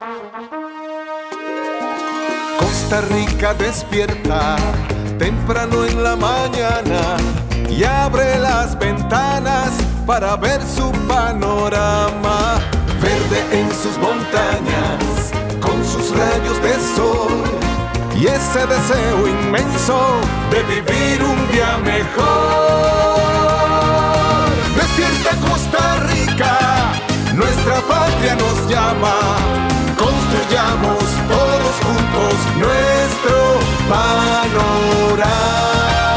Costa Rica despierta temprano en la mañana y abre las ventanas para ver su panorama. Verde en sus montañas, con sus rayos de sol y ese deseo inmenso de vivir un día mejor. Despierta Costa Rica, nuestra patria nos llama. Construyamos todos juntos nuestro panorama.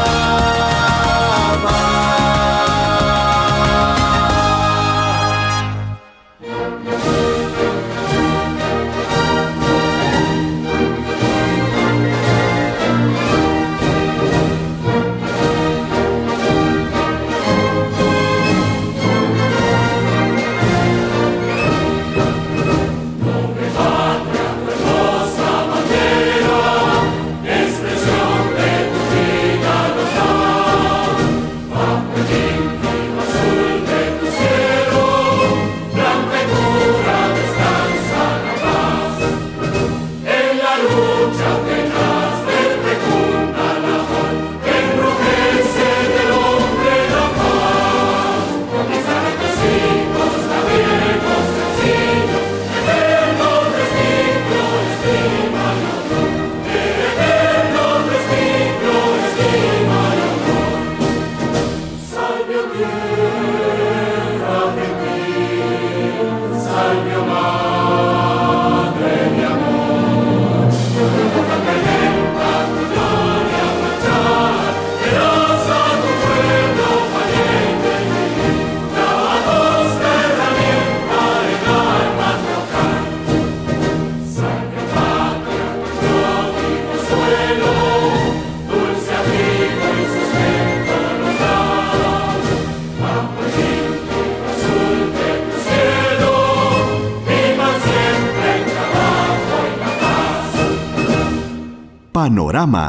Panorama.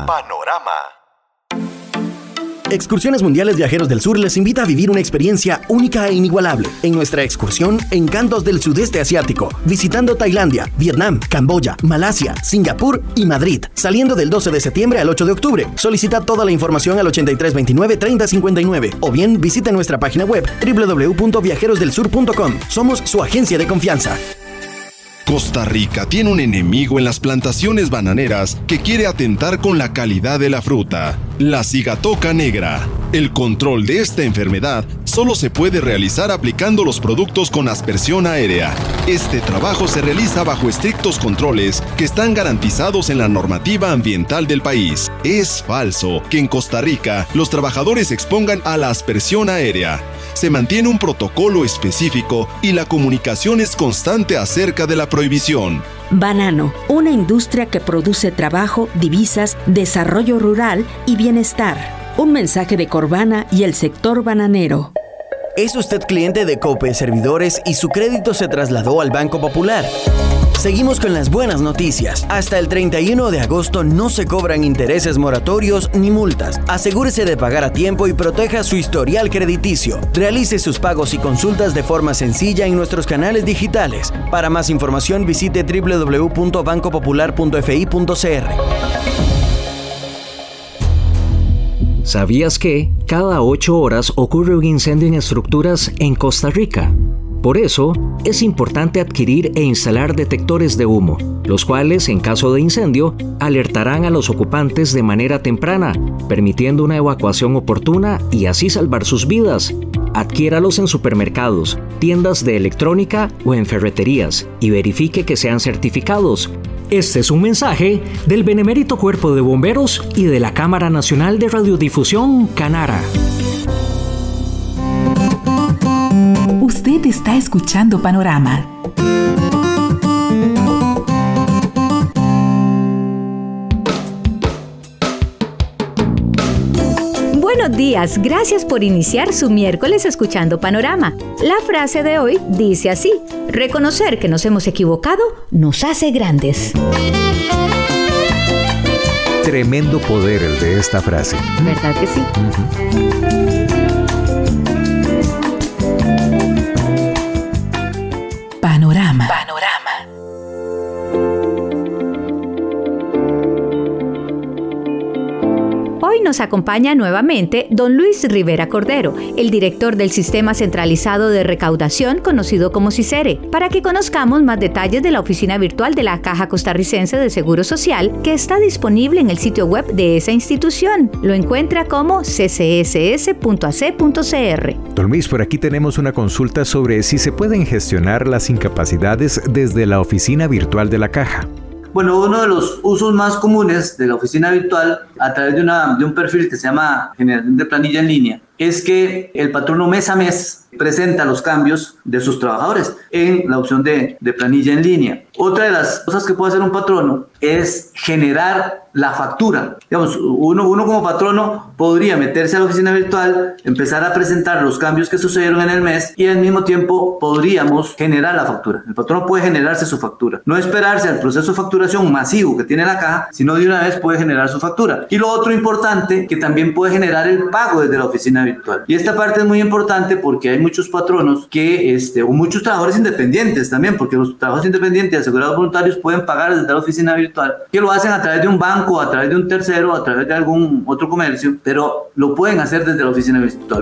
Excursiones Mundiales Viajeros del Sur les invita a vivir una experiencia única e inigualable en nuestra excursión Encantos del Sudeste Asiático, visitando Tailandia, Vietnam, Camboya, Malasia, Singapur y Madrid, saliendo del 12 de septiembre al 8 de octubre. Solicita toda la información al 8329-3059 o bien visita nuestra página web www.viajerosdelsur.com. Somos su agencia de confianza. Costa Rica tiene un enemigo en las plantaciones bananeras que quiere atentar con la calidad de la fruta, la cigatoca negra. El control de esta enfermedad solo se puede realizar aplicando los productos con aspersión aérea. Este trabajo se realiza bajo estrictos controles que están garantizados en la normativa ambiental del país. Es falso que en Costa Rica los trabajadores se expongan a la aspersión aérea. Se mantiene un protocolo específico y la comunicación es constante acerca de la prohibición. Banano, una industria que produce trabajo, divisas, desarrollo rural y bienestar. Un mensaje de Corbana y el sector bananero. ¿Es usted cliente de Cope Servidores y su crédito se trasladó al Banco Popular? Seguimos con las buenas noticias. Hasta el 31 de agosto no se cobran intereses moratorios ni multas. Asegúrese de pagar a tiempo y proteja su historial crediticio. Realice sus pagos y consultas de forma sencilla en nuestros canales digitales. Para más información visite www.bancopopular.fi.cr. ¿Sabías que cada 8 horas ocurre un incendio en estructuras en Costa Rica? Por eso, es importante adquirir e instalar detectores de humo, los cuales, en caso de incendio, alertarán a los ocupantes de manera temprana, permitiendo una evacuación oportuna y así salvar sus vidas. Adquiéralos en supermercados, tiendas de electrónica o en ferreterías y verifique que sean certificados. Este es un mensaje del Benemérito Cuerpo de Bomberos y de la Cámara Nacional de Radiodifusión, Canara. Usted está escuchando Panorama. Buenos días, gracias por iniciar su miércoles escuchando Panorama. La frase de hoy dice así: reconocer que nos hemos equivocado nos hace grandes. Tremendo poder el de esta frase. ¿Verdad que sí? Panorama. Hoy nos acompaña nuevamente don Luis Rivera Cordero, el director del Sistema Centralizado de Recaudación, conocido como CICERE, para que conozcamos más detalles de la oficina virtual de la Caja Costarricense de Seguro Social, que está disponible en el sitio web de esa institución. Lo encuentra como ccss.ac.cr. Don Luis, por aquí tenemos una consulta sobre si se pueden gestionar las incapacidades desde la oficina virtual de la Caja. Bueno, uno de los usos más comunes de la oficina virtual a través de un perfil que se llama generación de planilla en línea es que el patrono mes a mes presenta los cambios de sus trabajadores en la opción de planilla en línea. Otra de las cosas que puede hacer un patrono es generar la factura. Digamos, uno como patrono podría meterse a la oficina virtual, empezar a presentar los cambios que sucedieron en el mes y al mismo tiempo podríamos generar la factura. El patrono puede generarse su factura. No esperarse al proceso de facturación masivo que tiene la caja, sino de una vez puede generar su factura. Y lo otro importante, que también puede generar el pago desde la oficina virtual. Y esta parte es muy importante porque hay muchos patronos o muchos trabajadores independientes también, porque los trabajadores independientes y asegurados voluntarios pueden pagar desde la oficina virtual, que lo hacen a través de un banco, a través de un tercero, a través de algún otro comercio, pero lo pueden hacer desde la oficina virtual.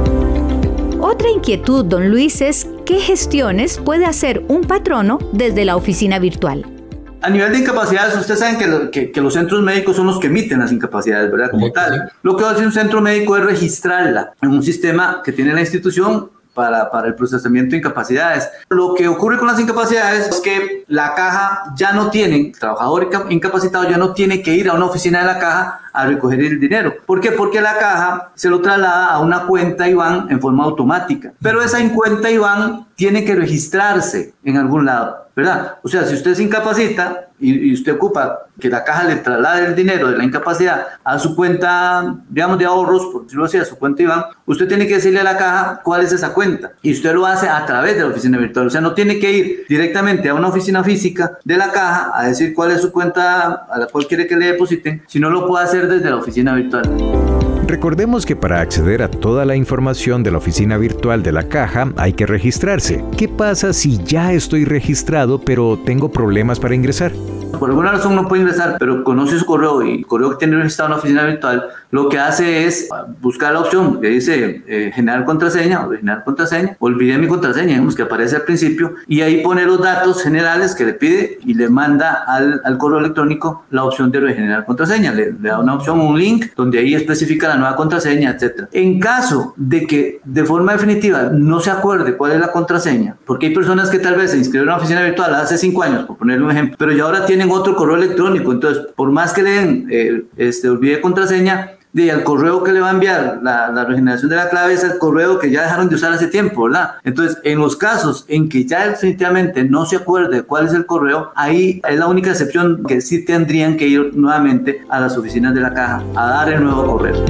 Otra inquietud, don Luis, es ¿qué gestiones puede hacer un patrono desde la oficina virtual? A nivel de incapacidades, ustedes saben que los centros médicos son los que emiten las incapacidades, ¿verdad? Como tal. Lo que hace un centro médico es registrarla en un sistema que tiene la institución para el procesamiento de incapacidades. Lo que ocurre con las incapacidades es que la caja ya no tiene, el trabajador incapacitado ya no tiene que ir a una oficina de la caja a recoger el dinero. ¿Por qué? Porque la caja se lo traslada a una cuenta IBAN en forma automática. Pero esa cuenta IBAN tiene que registrarse en algún lado, ¿verdad? O sea, si usted se incapacita y usted ocupa que la caja le traslade el dinero de la incapacidad a su cuenta, digamos, de ahorros, por decirlo así, a su cuenta IBAN, usted tiene que decirle a la caja cuál es esa cuenta. Y usted lo hace a través de la oficina virtual. O sea, no tiene que ir directamente a una oficina física de la caja a decir cuál es su cuenta a la cual quiere que le depositen, sino lo puede hacer desde la oficina virtual. Recordemos que para acceder a toda la información de la oficina virtual de la Caja hay que registrarse. ¿Qué pasa si ya estoy registrado pero tengo problemas para ingresar? Por alguna razón no puede ingresar, pero conoce su correo y el correo que tiene registrado en la oficina virtual, lo que hace es buscar la opción que dice generar contraseña, olvidé mi contraseña, digamos, que aparece al principio, y ahí pone los datos generales que le pide y le manda al correo electrónico la opción de regenerar contraseña. Le da una opción, un link, donde ahí especifica la nueva contraseña, etc. En caso de que de forma definitiva no se acuerde cuál es la contraseña, porque hay personas que tal vez se inscribieron a una oficina virtual hace 5 años, por ponerle un ejemplo, pero ya ahora tienen otro correo electrónico, entonces por más que le den olvide contraseña, al correo que le va a enviar la regeneración de la clave es el correo que ya dejaron de usar hace tiempo, ¿verdad? Entonces, en los casos en que ya definitivamente no se acuerde cuál es el correo, ahí es la única excepción que sí tendrían que ir nuevamente a las oficinas de la caja a dar el nuevo correo.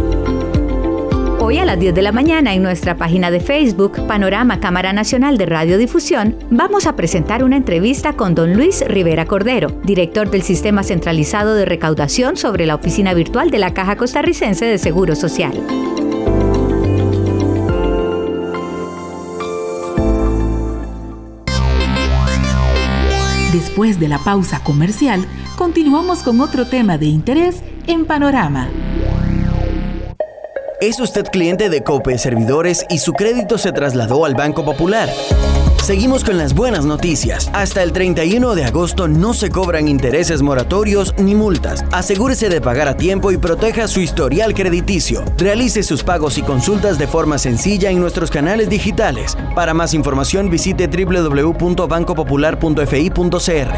Hoy a las 10 de la mañana en nuestra página de Facebook, Panorama Cámara Nacional de Radiodifusión, vamos a presentar una entrevista con don Luis Rivera Cordero, director del Sistema Centralizado de Recaudación sobre la oficina virtual de la Caja Costarricense de Seguro Social. Después de la pausa comercial, continuamos con otro tema de interés en Panorama. ¿Es usted cliente de Cope Servidores y su crédito se trasladó al Banco Popular? Seguimos con las buenas noticias. Hasta el 31 de agosto no se cobran intereses moratorios ni multas. Asegúrese de pagar a tiempo y proteja su historial crediticio. Realice sus pagos y consultas de forma sencilla en nuestros canales digitales. Para más información visite www.bancopopular.fi.cr.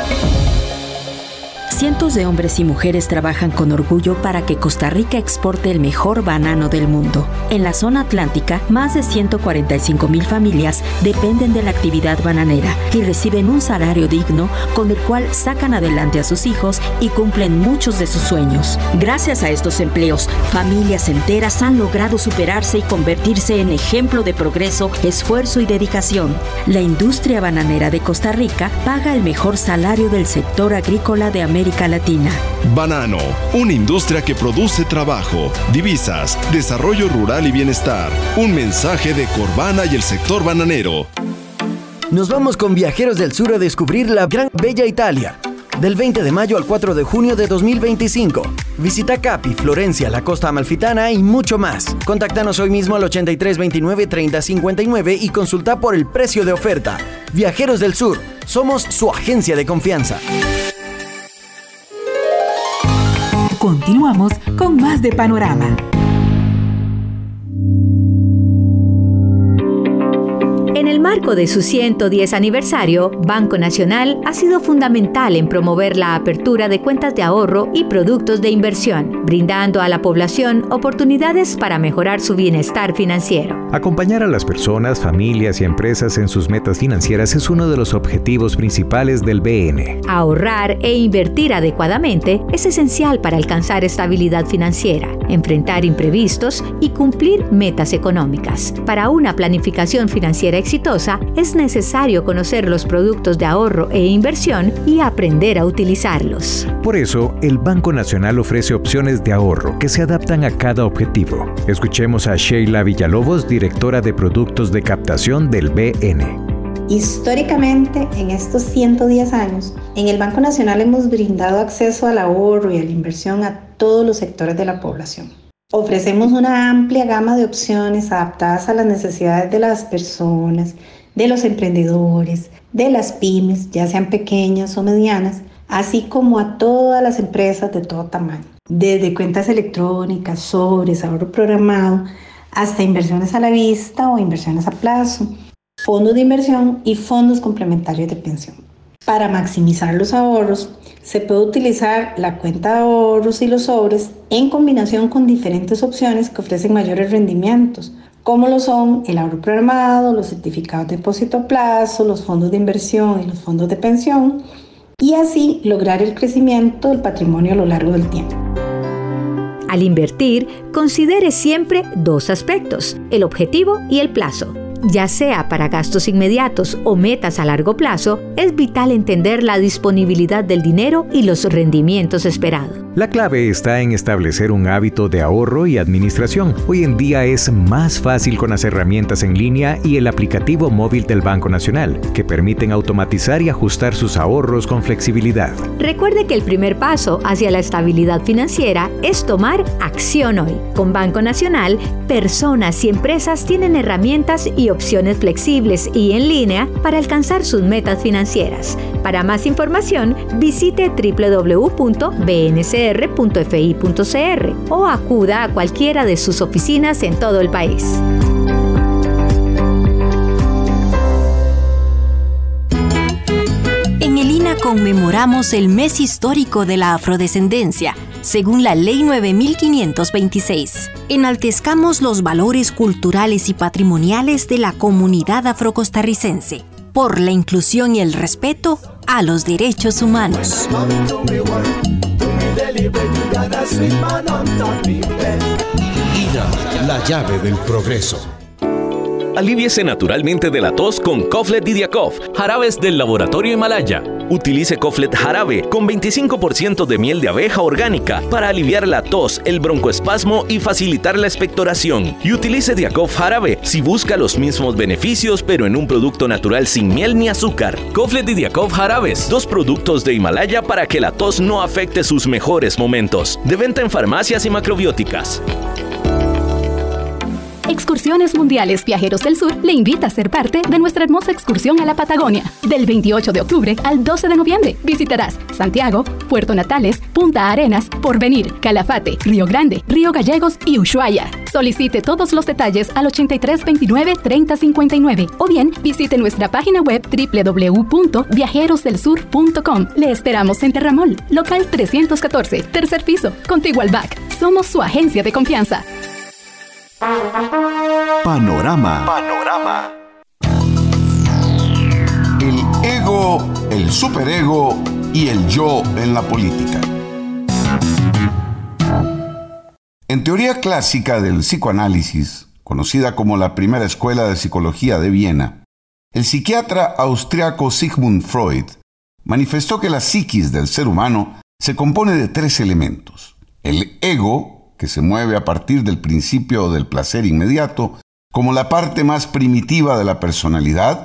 Cientos de hombres y mujeres trabajan con orgullo para que Costa Rica exporte el mejor banano del mundo. En la zona atlántica, más de 145,000 familias dependen de la actividad bananera y reciben un salario digno con el cual sacan adelante a sus hijos y cumplen muchos de sus sueños. Gracias a estos empleos, familias enteras han logrado superarse y convertirse en ejemplo de progreso, esfuerzo y dedicación. La industria bananera de Costa Rica paga el mejor salario del sector agrícola de América Latina. Banano, una industria que produce trabajo, divisas, desarrollo rural y bienestar. Un mensaje de Corbana y el sector bananero. Nos vamos con Viajeros del Sur a descubrir la gran bella Italia. del 20 de mayo al 4 de junio de 2025. Visita Capi, Florencia, la Costa Amalfitana y mucho más. Contáctanos hoy mismo al 8329-3059 y consulta por el precio de oferta. Viajeros del Sur, somos su agencia de confianza. Continuamos con más de Panorama. En el marco de su 110 aniversario, Banco Nacional ha sido fundamental en promover la apertura de cuentas de ahorro y productos de inversión, brindando a la población oportunidades para mejorar su bienestar financiero. Acompañar a las personas, familias y empresas en sus metas financieras es uno de los objetivos principales del BN. Ahorrar e invertir adecuadamente es esencial para alcanzar estabilidad financiera, enfrentar imprevistos y cumplir metas económicas. Para una planificación financiera exitosa, es necesario conocer los productos de ahorro e inversión y aprender a utilizarlos. Por eso, el Banco Nacional ofrece opciones de ahorro que se adaptan a cada objetivo. Escuchemos a Sheila Villalobos, directora de Productos de Captación del BN. Históricamente, en estos 110 años, en el Banco Nacional hemos brindado acceso al ahorro y a la inversión a todos los sectores de la población. Ofrecemos una amplia gama de opciones adaptadas a las necesidades de las personas, de los emprendedores, de las pymes, ya sean pequeñas o medianas, así como a todas las empresas de todo tamaño. Desde cuentas electrónicas, sobres, ahorro programado, hasta inversiones a la vista o inversiones a plazo, fondos de inversión y fondos complementarios de pensión. Para maximizar los ahorros, se puede utilizar la cuenta de ahorros y los sobres en combinación con diferentes opciones que ofrecen mayores rendimientos, como lo son el ahorro programado, los certificados de depósito a plazo, los fondos de inversión y los fondos de pensión, y así lograr el crecimiento del patrimonio a lo largo del tiempo. Al invertir, considere siempre dos aspectos, el objetivo y el plazo. Ya sea para gastos inmediatos o metas a largo plazo, es vital entender la disponibilidad del dinero y los rendimientos esperados. La clave está en establecer un hábito de ahorro y administración. Hoy en día es más fácil con las herramientas en línea y el aplicativo móvil del Banco Nacional, que permiten automatizar y ajustar sus ahorros con flexibilidad. Recuerde que el primer paso hacia la estabilidad financiera es tomar acción hoy. Con Banco Nacional, personas y empresas tienen herramientas y opciones flexibles y en línea para alcanzar sus metas financieras. Para más información, visite www.bncr.fi.cr o acuda a cualquiera de sus oficinas en todo el país. En el INA conmemoramos el mes histórico de la afrodescendencia, según la Ley 9526. Enaltezcamos los valores culturales y patrimoniales de la comunidad afrocostarricense, por la inclusión y el respeto a los derechos humanos. INA, la llave del progreso. Alíviese naturalmente de la tos con Coflet Didiacof, jarabes del laboratorio Himalaya. Utilice Coflet jarabe con 25% de miel de abeja orgánica para aliviar la tos, el broncoespasmo y facilitar la expectoración. Y utilice Diacof jarabe si busca los mismos beneficios pero en un producto natural sin miel ni azúcar. Coflet Didiacof jarabes, 2 productos de Himalaya para que la tos no afecte sus mejores momentos. De venta en farmacias y macrobióticas. Excursiones Mundiales Viajeros del Sur le invita a ser parte de nuestra hermosa excursión a la Patagonia. Del 28 de octubre al 12 de noviembre visitarás Santiago, Puerto Natales, Punta Arenas, Porvenir, Calafate, Río Grande, Río Gallegos y Ushuaia. Solicite todos los detalles al 8329-3059 o bien visite nuestra página web www.viajerosdelsur.com. Le esperamos en Terramol, local 314, tercer piso, contiguo al BAC. Somos su agencia de confianza. Panorama. El ego, el superego y el yo en la política. En teoría clásica del psicoanálisis, conocida como la primera escuela de psicología de Viena, el psiquiatra austriaco Sigmund Freud manifestó que la psiquis del ser humano se compone de 3 elementos: el ego, que se mueve a partir del principio del placer inmediato, como la parte más primitiva de la personalidad,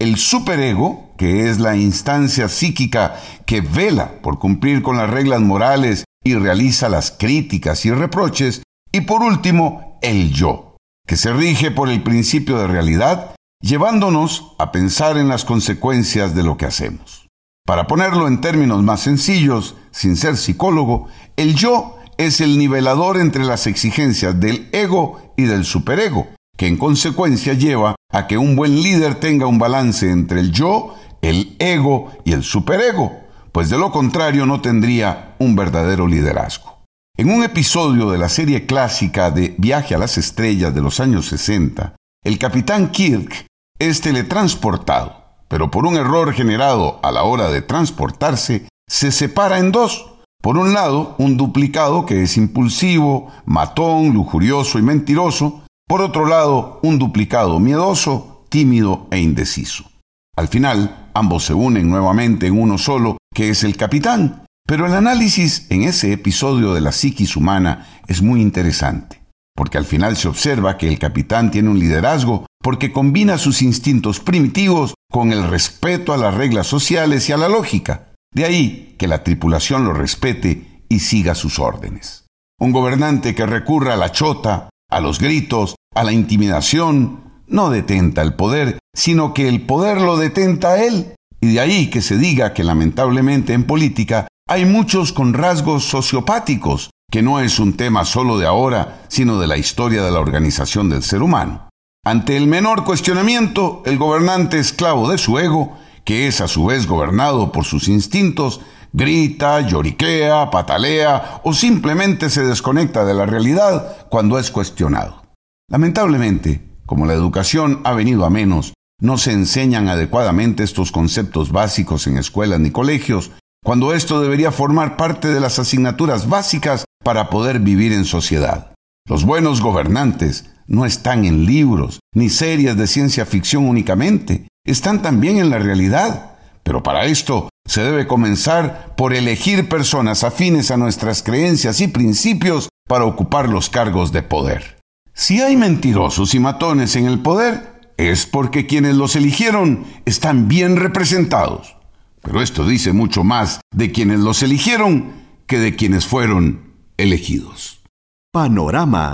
el superego, que es la instancia psíquica que vela por cumplir con las reglas morales y realiza las críticas y reproches, y por último, el yo, que se rige por el principio de realidad, llevándonos a pensar en las consecuencias de lo que hacemos. Para ponerlo en términos más sencillos, sin ser psicólogo, el yo es el nivelador entre las exigencias del ego y del superego, que en consecuencia lleva a que un buen líder tenga un balance entre el yo, el ego y el superego, pues de lo contrario no tendría un verdadero liderazgo. En un episodio de la serie clásica de Viaje a las Estrellas de los años 60, el capitán Kirk es teletransportado, pero por un error generado a la hora de transportarse, se separa en dos. Por un lado, un duplicado que es impulsivo, matón, lujurioso y mentiroso. Por otro lado, un duplicado miedoso, tímido e indeciso. Al final, ambos se unen nuevamente en uno solo, que es el capitán. Pero el análisis en ese episodio de la psiquis humana es muy interesante, porque al final se observa que el capitán tiene un liderazgo porque combina sus instintos primitivos con el respeto a las reglas sociales y a la lógica. De ahí que la tripulación lo respete y siga sus órdenes. Un gobernante que recurra a la chota, a los gritos, a la intimidación, no detenta el poder, sino que el poder lo detenta a él. Y de ahí que se diga que lamentablemente en política hay muchos con rasgos sociopáticos, que no es un tema solo de ahora, sino de la historia de la organización del ser humano. Ante el menor cuestionamiento, el gobernante esclavo de su ego, que es a su vez gobernado por sus instintos, grita, lloriquea, patalea o simplemente se desconecta de la realidad cuando es cuestionado. Lamentablemente, como la educación ha venido a menos, no se enseñan adecuadamente estos conceptos básicos en escuelas ni colegios, cuando esto debería formar parte de las asignaturas básicas para poder vivir en sociedad. Los buenos gobernantes no están en libros ni series de ciencia ficción únicamente, están también en la realidad. Pero para esto se debe comenzar por elegir personas afines a nuestras creencias y principios para ocupar los cargos de poder. Si hay mentirosos y matones en el poder, es porque quienes los eligieron están bien representados. Pero esto dice mucho más de quienes los eligieron que de quienes fueron elegidos. Panorama.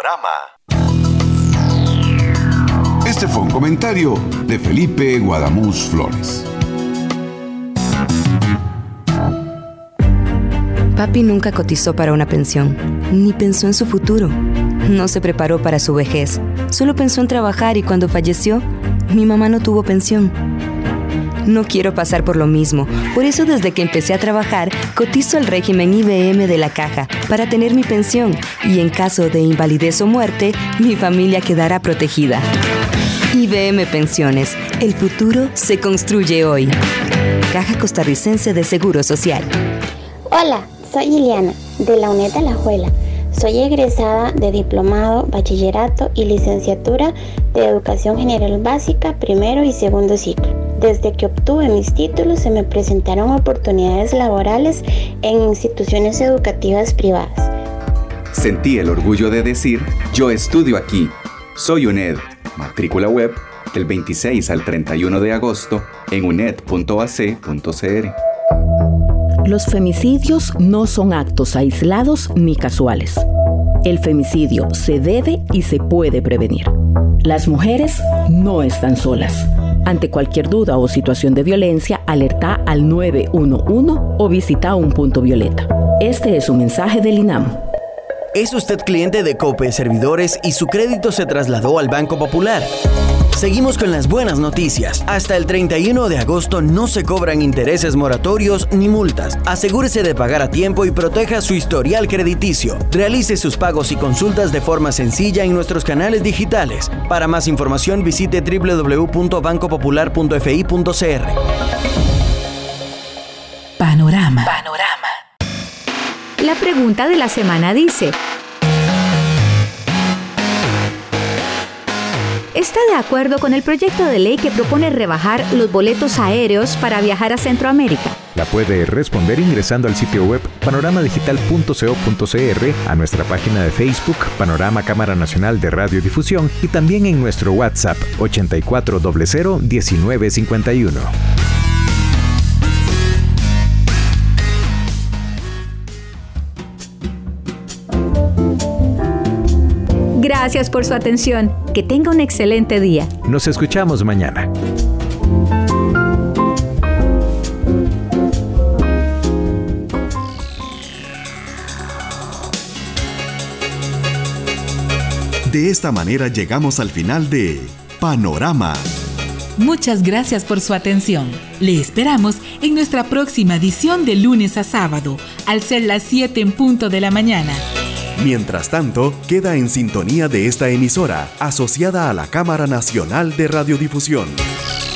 Este fue un comentario de Felipe Guadamuz Flores. Papi nunca cotizó para una pensión, ni pensó en su futuro. No se preparó para su vejez, solo pensó en trabajar y cuando falleció, mi mamá no tuvo pensión. No quiero pasar por lo mismo, por eso desde que empecé a trabajar, cotizo al régimen IBM de la Caja para tener mi pensión y en caso de invalidez o muerte, mi familia quedará protegida. IBM Pensiones, el futuro se construye hoy. Caja Costarricense de Seguro Social. Hola, soy Liliana, de la UNED de Alajuela. Soy egresada de diplomado, bachillerato y licenciatura de Educación General Básica, primero y segundo ciclo. Desde que obtuve mis títulos se me presentaron oportunidades laborales en instituciones educativas privadas. Sentí el orgullo de decir, yo estudio aquí. Soy UNED. Matrícula web del 26 al 31 de agosto en uned.ac.cr. Los femicidios no son actos aislados ni casuales. El femicidio se debe y se puede prevenir. Las mujeres no están solas. Ante cualquier duda o situación de violencia, alerta al 911 o visita un punto violeta. Este es un mensaje del INAM. ¿Es usted cliente de Cope Servidores y su crédito se trasladó al Banco Popular? Seguimos con las buenas noticias. Hasta el 31 de agosto no se cobran intereses moratorios ni multas. Asegúrese de pagar a tiempo y proteja su historial crediticio. Realice sus pagos y consultas de forma sencilla en nuestros canales digitales. Para más información visite www.bancopopular.fi.cr. Panorama. La pregunta de la semana dice: ¿está de acuerdo con el proyecto de ley que propone rebajar los boletos aéreos para viajar a Centroamérica? La puede responder ingresando al sitio web panoramadigital.co.cr, a nuestra página de Facebook Panorama Cámara Nacional de Radiodifusión y también en nuestro WhatsApp 84001951. Gracias por su atención. Que tenga un excelente día. Nos escuchamos mañana. De esta manera llegamos al final de Panorama. Muchas gracias por su atención. Le esperamos en nuestra próxima edición de lunes a sábado, al ser las 7 en punto de la mañana. Mientras tanto, queda en sintonía de esta emisora, asociada a la Cámara Nacional de Radiodifusión.